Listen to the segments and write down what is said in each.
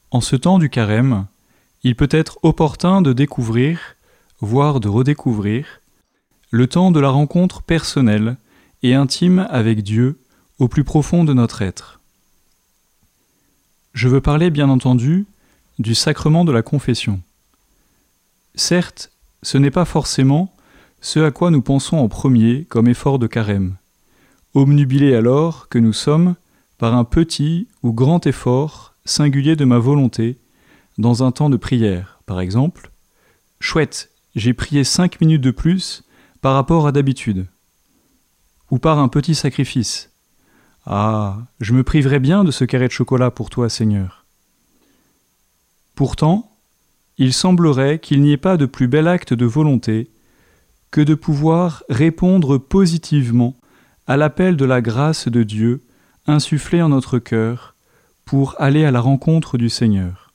En ce temps du carême, il peut être opportun de découvrir, voire de redécouvrir, le temps de la rencontre personnelle et intime avec Dieu au plus profond de notre être. Je veux parler bien entendu du sacrement de la confession. Certes, ce n'est pas forcément ce à quoi nous pensons en premier comme effort de carême, obnubilés alors que nous sommes par un petit ou grand effort singulier de ma volonté dans un temps de prière, par exemple. Chouette, j'ai prié 5 minutes de plus par rapport à d'habitude. Ou par un petit sacrifice. Ah, je me priverais bien de ce carré de chocolat pour toi, Seigneur. Pourtant, il semblerait qu'il n'y ait pas de plus bel acte de volonté que de pouvoir répondre positivement à l'appel de la grâce de Dieu insufflé en notre cœur pour aller à la rencontre du Seigneur.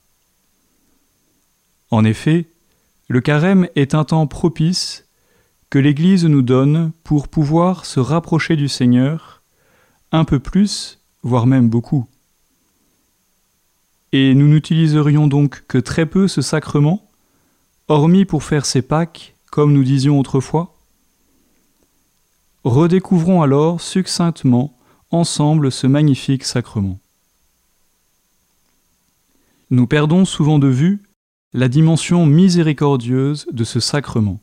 En effet, le carême est un temps propice que l'Église nous donne pour pouvoir se rapprocher du Seigneur un peu plus, voire même beaucoup. Et nous n'utiliserions donc que très peu ce sacrement, hormis pour faire ses Pâques, comme nous disions autrefois. Redécouvrons alors succinctement ensemble ce magnifique sacrement. Nous perdons souvent de vue la dimension miséricordieuse de ce sacrement.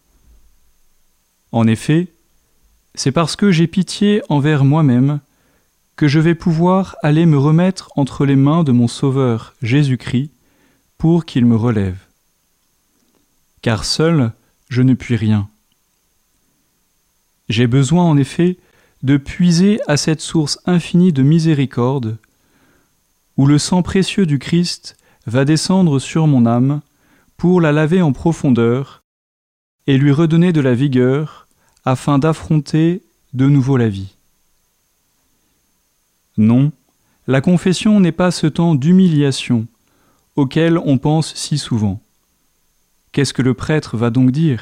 En effet, c'est parce que j'ai pitié envers moi-même que je vais pouvoir aller me remettre entre les mains de mon Sauveur Jésus-Christ pour qu'il me relève. Car seul, je ne puis rien. J'ai besoin en effet de puiser à cette source infinie de miséricorde où le sang précieux du Christ va descendre sur mon âme pour la laver en profondeur et lui redonner de la vigueur afin d'affronter de nouveau la vie. Non, la confession n'est pas ce temps d'humiliation auquel on pense si souvent. Qu'est-ce que le prêtre va donc dire ?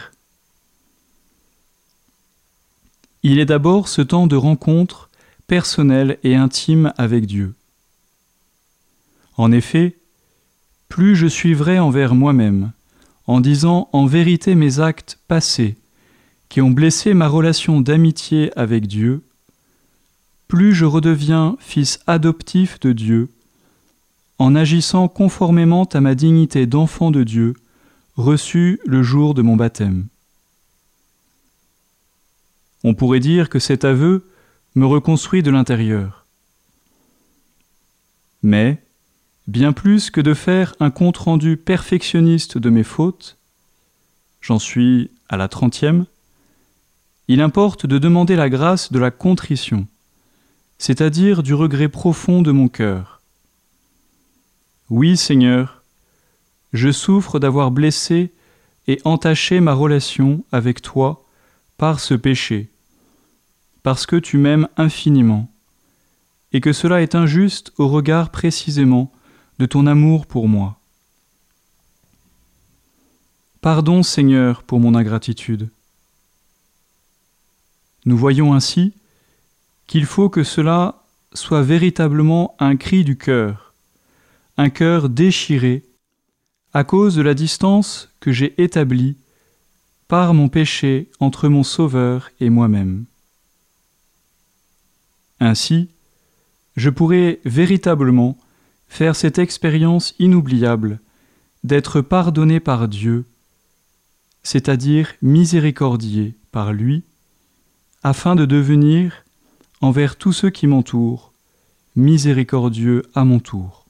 Il est d'abord ce temps de rencontre personnelle et intime avec Dieu. En effet, plus je suis vrai envers moi-même, en disant en vérité mes actes passés qui ont blessé ma relation d'amitié avec Dieu, plus je redeviens fils adoptif de Dieu, en agissant conformément à ma dignité d'enfant de Dieu, reçue le jour de mon baptême. On pourrait dire que cet aveu me reconstruit de l'intérieur. Mais, bien plus que de faire un compte-rendu perfectionniste de mes fautes, j'en suis à la 30e, il importe de demander la grâce de la contrition, c'est-à-dire du regret profond de mon cœur. Oui, Seigneur, je souffre d'avoir blessé et entaché ma relation avec toi par ce péché, parce que tu m'aimes infiniment, et que cela est injuste au regard précisément de ton amour pour moi. Pardon, Seigneur, pour mon ingratitude. Nous voyons ainsi qu'il faut que cela soit véritablement un cri du cœur, un cœur déchiré, à cause de la distance que j'ai établie par mon péché entre mon Sauveur et moi-même. Ainsi, je pourrais véritablement faire cette expérience inoubliable d'être pardonné par Dieu, c'est-à-dire miséricordié par lui, afin de devenir, envers tous ceux qui m'entourent, miséricordieux à mon tour.